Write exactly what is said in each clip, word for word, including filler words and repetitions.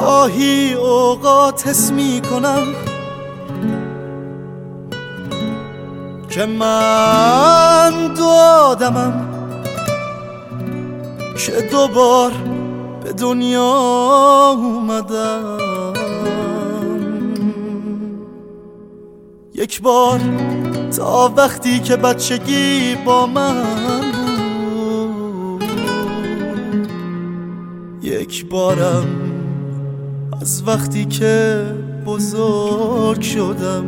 گاهی اوقات حس می کنم که من دو آدمم که دوبار به دنیا اومدم. یک بار تا وقتی که بچگی با من بود، یک بارم از وقتی که بزرگ شدم.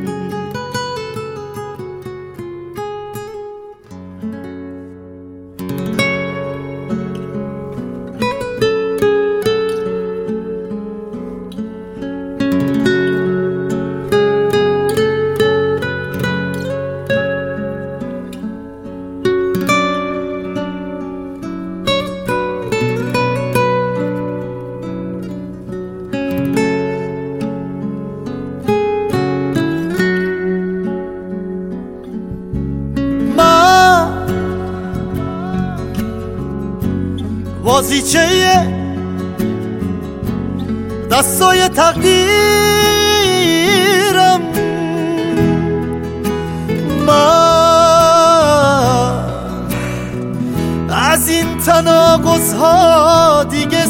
بازیچه دستای تقدیرم، من از این تناقض‌ها دیگه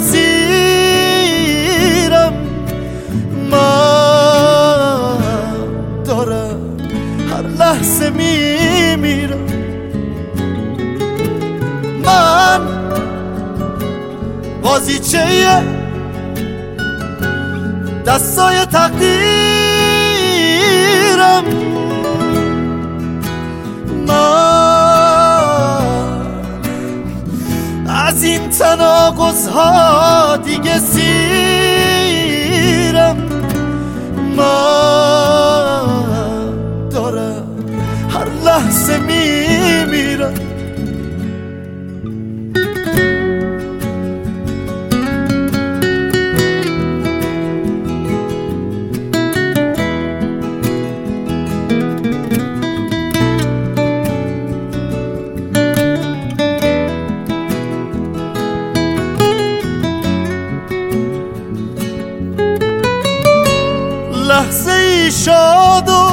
سیرم. من دارم هر لحظه میمیرم. من بازیچه دستای تقدیرم، من از این تناقض‌ها دیگه سیرم. من دارم هر لحظه میمیرم. لحظه ای شاد و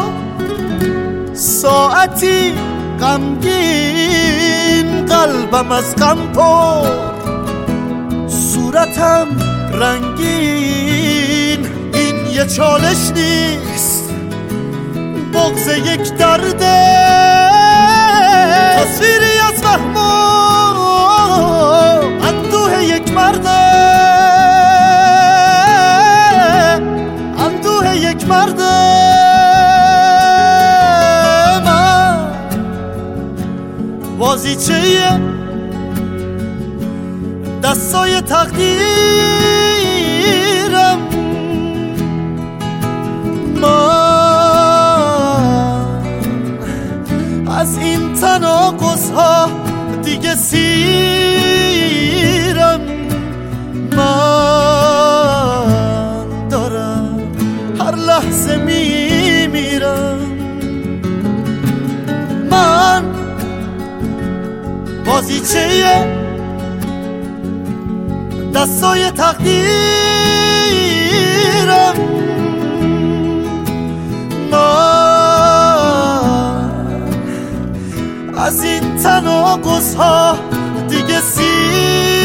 ساعتی غمگین، قلبم از غم پر، صورتم رنگین. این یه چالش نیست، بغض یک درده، تصویری از وهم و اندوه یک مرده، یک مرد. من بازیچه دستای تقدیرم، من از این تناقض‌ها دیگه سیرم. من دارم هر لحظه میمیرم. من بازیچه دستای تقدیرم، من از این تناقض‌ها دیگه سیرم.